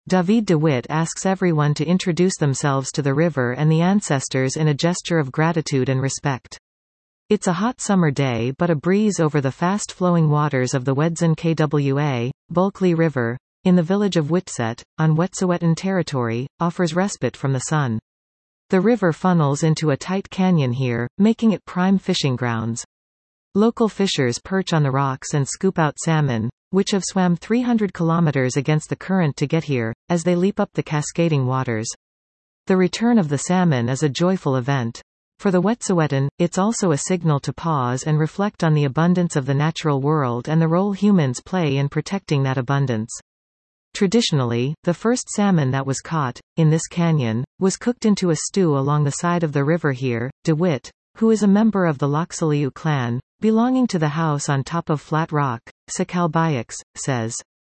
David de Witt asks everyone to introduce themselves to the river and the ancestors in a gesture of gratitude and respect. It's a hot summer day, but a breeze over the fast-flowing waters of the Wedzin Kwa, Bulkley River, in the village of Witset, on Wet'suwet'en territory, offers respite from the sun. The river funnels into a tight canyon here, making it prime fishing grounds. Local fishers perch on the rocks and scoop out salmon, which have swam 300 kilometers against the current to get here, as they leap up the cascading waters. The return of the salmon is a joyful event. For the Wet'suwet'en, it's also a signal to pause and reflect on the abundance of the natural world and the role humans play in protecting that abundance. Traditionally, the first salmon that was caught, in this canyon, was cooked into a stew along the side of the river here. De Witt, who is a member of the Loxaliu clan, belonging to the house on top of Flat Rock, Sakalbayaks, says.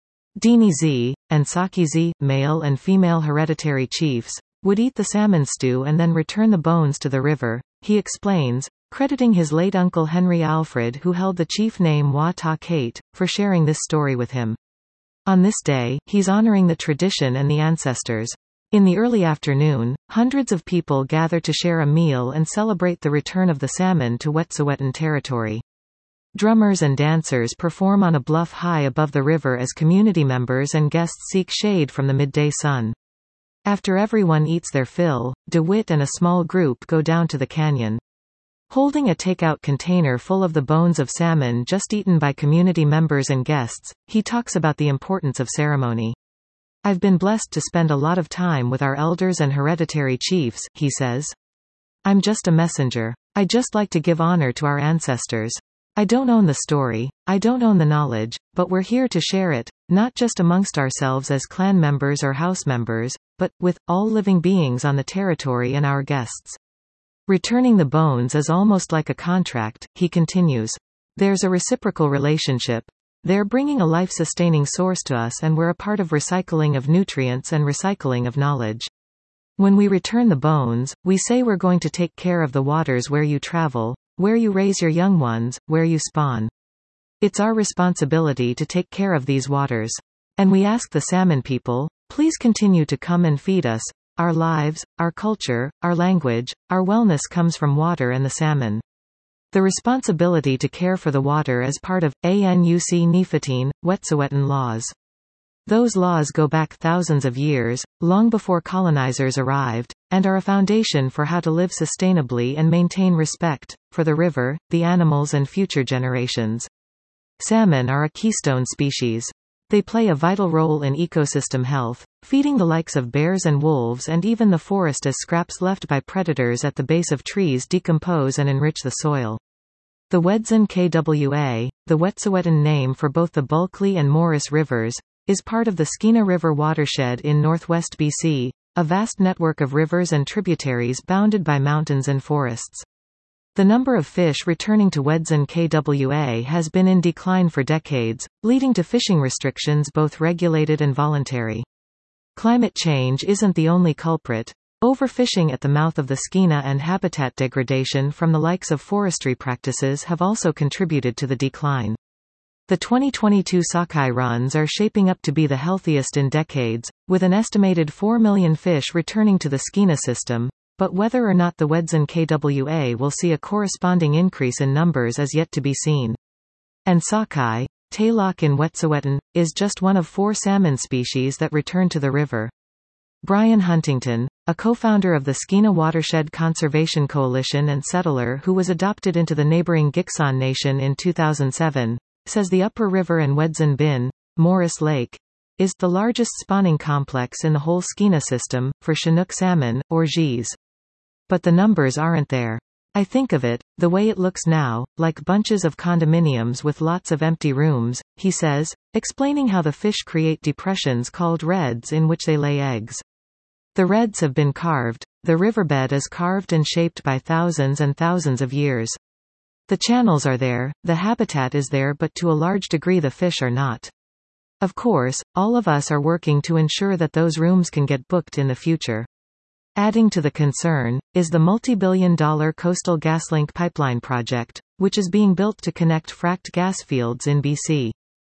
Dini and Saki male and female hereditary chiefs, would eat the salmon stew and then return the bones to the river, he explains, crediting his late uncle Henry Alfred, who held the chief name Wa Ta Kate, for sharing this story with him. On this day, he's honoring the tradition and the ancestors. In the early afternoon, hundreds of people gather to share a meal and celebrate the return of the salmon to Wet'suwet'en territory. Drummers and dancers perform on a bluff high above the river as community members and guests seek shade from the midday sun. After everyone eats their fill, De Witt and a small group go down to the canyon. Holding a takeout container full of the bones of salmon just eaten by community members and guests, he talks about the importance of ceremony. I've been blessed to spend a lot of time with our elders and hereditary chiefs, he says. I'm just a messenger. I just like to give honor to our ancestors. I don't own the story, I don't own the knowledge, but we're here to share it, not just amongst ourselves as clan members or house members, but with all living beings on the territory and our guests. Returning the bones is almost like a contract, he continues. There's a reciprocal relationship. They're bringing a life-sustaining source to us and we're a part of recycling of nutrients and recycling of knowledge. When we return the bones, we say we're going to take care of the waters where you travel, where you raise your young ones, where you spawn. It's our responsibility to take care of these waters. And we ask the salmon people, please continue to come and feed us. Our lives, our culture, our language, our wellness comes from water and the salmon. The responsibility to care for the water is part of ANUC Nifatin, Wet'suwet'en laws. Those laws go back thousands of years, long before colonizers arrived, and are a foundation for how to live sustainably and maintain respect for the river, the animals and future generations. Salmon are a keystone species. They play a vital role in ecosystem health, feeding the likes of bears and wolves and even the forest as scraps left by predators at the base of trees decompose and enrich the soil. The Wedzin Kwa, the Wet'suwet'en name for both the Bulkley and Morris rivers, is part of the Skeena River watershed in northwest BC, a vast network of rivers and tributaries bounded by mountains and forests. The number of fish returning to Wedzin Kwa has been in decline for decades, leading to fishing restrictions both regulated and voluntary. Climate change isn't the only culprit. Overfishing at the mouth of the Skeena and habitat degradation from the likes of forestry practices have also contributed to the decline. The 2022 sockeye runs are shaping up to be the healthiest in decades, with an estimated 4 million fish returning to the Skeena system, but whether or not the Wedzin Kwa will see a corresponding increase in numbers is yet to be seen. And sockeye, Taylok in Wet'suwet'en, is just one of 4 salmon species that return to the river. Brian Huntington, a co-founder of the Skeena Watershed Conservation Coalition and settler who was adopted into the neighboring Gikson Nation in 2007, says the upper river and Wedzin Bin, Morris Lake, is the largest spawning complex in the whole Skeena system, for Chinook salmon, or geese. But the numbers aren't there. I think of it, the way it looks now, like bunches of condominiums with lots of empty rooms, he says, explaining how the fish create depressions called redds in which they lay eggs. The redds have been carved. The riverbed is carved and shaped by thousands and thousands of years. The channels are there, the habitat is there, but to a large degree the fish are not. Of course, all of us are working to ensure that those rooms can get booked in the future. Adding to the concern, is the multi-billion-dollar Coastal GasLink pipeline project, which is being built to connect fracked gas fields in BC.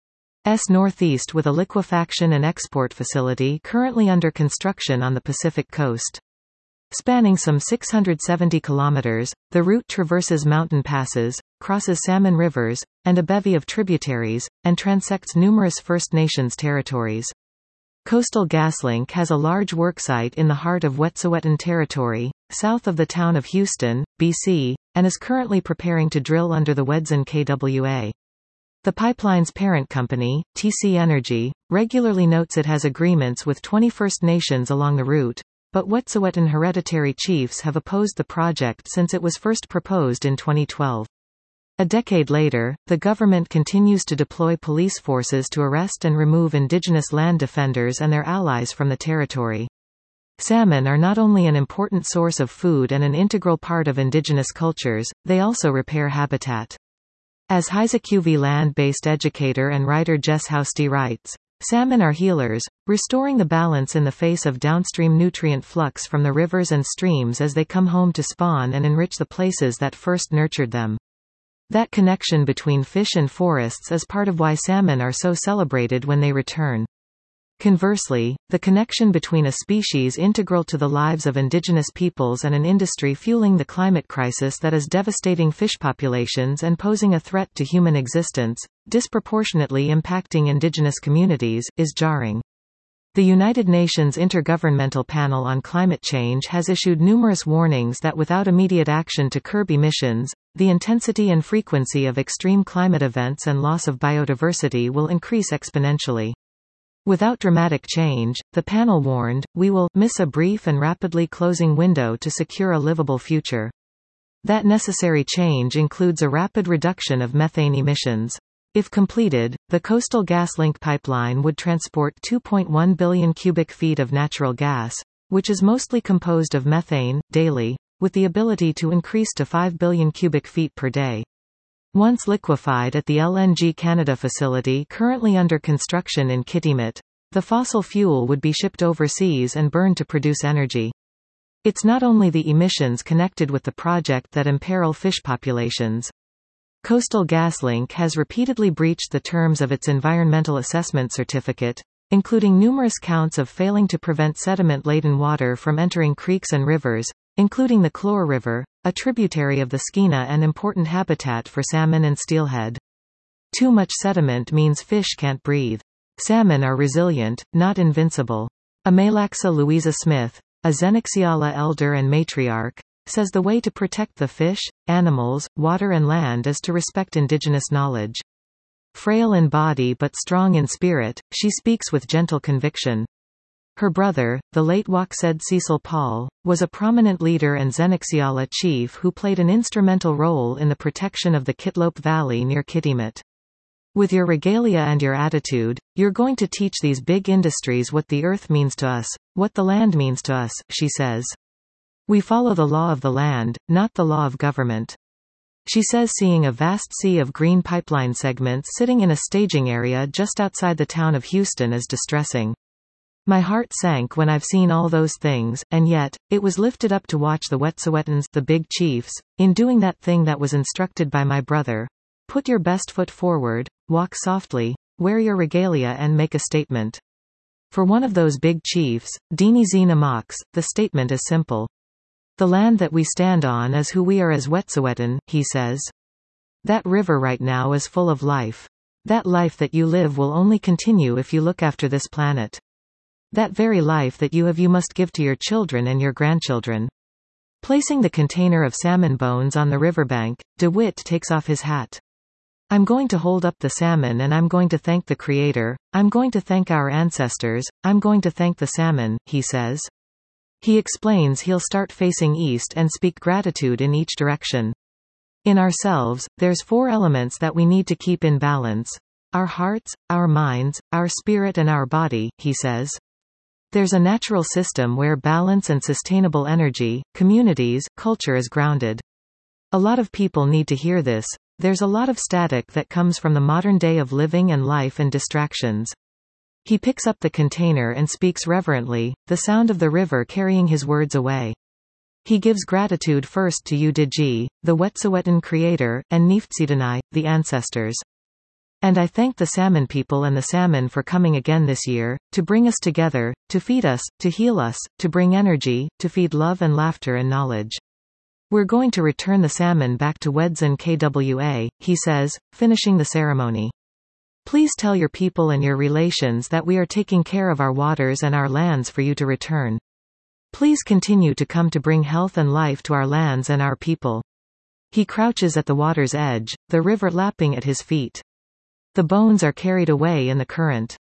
northeast with a liquefaction and export facility currently under construction on the Pacific coast. Spanning some 670 kilometers, the route traverses mountain passes, crosses salmon rivers, and a bevy of tributaries, and transects numerous First Nations territories. Coastal GasLink has a large worksite in the heart of Wet'suwet'en Territory, south of the town of Houston, BC, and is currently preparing to drill under the Wedzin KWA. The pipeline's parent company, TC Energy, regularly notes it has agreements with 20 First Nations along the route, but Wet'suwet'en hereditary chiefs have opposed the project since it was first proposed in 2012. A decade later, the government continues to deploy police forces to arrest and remove indigenous land defenders and their allies from the territory. Salmon are not only an important source of food and an integral part of indigenous cultures, they also repair habitat. As Hisakuvi land-based educator and writer Jess Housty writes, salmon are healers, restoring the balance in the face of downstream nutrient flux from the rivers and streams as they come home to spawn and enrich the places that first nurtured them. That connection between fish and forests is part of why salmon are so celebrated when they return. Conversely, the connection between a species integral to the lives of indigenous peoples and an industry fueling the climate crisis that is devastating fish populations and posing a threat to human existence, disproportionately impacting indigenous communities, is jarring. The United Nations Intergovernmental Panel on Climate Change has issued numerous warnings that without immediate action to curb emissions, the intensity and frequency of extreme climate events and loss of biodiversity will increase exponentially. Without dramatic change, the panel warned, we will miss a brief and rapidly closing window to secure a livable future. That necessary change includes a rapid reduction of methane emissions. If completed, the Coastal GasLink pipeline would transport 2.1 billion cubic feet of natural gas, which is mostly composed of methane, daily, with the ability to increase to 5 billion cubic feet per day. Once liquefied at the LNG Canada facility currently under construction in Kitimat, the fossil fuel would be shipped overseas and burned to produce energy. It's not only the emissions connected with the project that imperil fish populations. Coastal GasLink has repeatedly breached the terms of its environmental assessment certificate, including numerous counts of failing to prevent sediment-laden water from entering creeks and rivers, including the Chlor River, a tributary of the Skeena and important habitat for salmon and steelhead. Too much sediment means fish can't breathe. Salmon are resilient, not invincible. Amalaxa Louisa Smith, a Xenixiala elder and matriarch, says the way to protect the fish, animals, water and land is to respect indigenous knowledge. Frail in body but strong in spirit, she speaks with gentle conviction. Her brother, the late Wachsed Cecil Paul, was a prominent leader and Xenixiala chief who played an instrumental role in the protection of the Kitlope Valley near Kitimat. With your regalia and your attitude, you're going to teach these big industries what the earth means to us, what the land means to us, she says. We follow the law of the land, not the law of government. She says seeing a vast sea of green pipeline segments sitting in a staging area just outside the town of Houston is distressing. My heart sank when I've seen all those things, and yet, it was lifted up to watch the Wet'suwet'ens, the big chiefs, in doing that thing that was instructed by my brother. Put your best foot forward, walk softly, wear your regalia and make a statement. For one of those big chiefs, Dini Zina Mox, the statement is simple. The land that we stand on is who we are as Wet'suwet'en, he says. That river right now is full of life. That life that you live will only continue if you look after this planet. That very life that you have you must give to your children and your grandchildren. Placing the container of salmon bones on the riverbank, DeWitt takes off his hat. I'm going to hold up the salmon and I'm going to thank the Creator, I'm going to thank our ancestors, I'm going to thank the salmon, he says. He explains he'll start facing east and speak gratitude in each direction. In ourselves, there's 4 elements that we need to keep in balance. Our hearts, our minds, our spirit and our body, he says. There's a natural system where balance and sustainable energy, communities, culture is grounded. A lot of people need to hear this. There's a lot of static that comes from the modern day of living and life and distractions. He picks up the container and speaks reverently, the sound of the river carrying his words away. He gives gratitude first to Udigi, the Wet'suwet'en Creator, and Neftseedanai, the ancestors. And I thank the salmon people and the salmon for coming again this year, to bring us together, to feed us, to heal us, to bring energy, to feed love and laughter and knowledge. We're going to return the salmon back to Wedzin KWA, he says, finishing the ceremony. Please tell your people and your relations that we are taking care of our waters and our lands for you to return. Please continue to come to bring health and life to our lands and our people. He crouches at the water's edge, the river lapping at his feet. The bones are carried away in the current.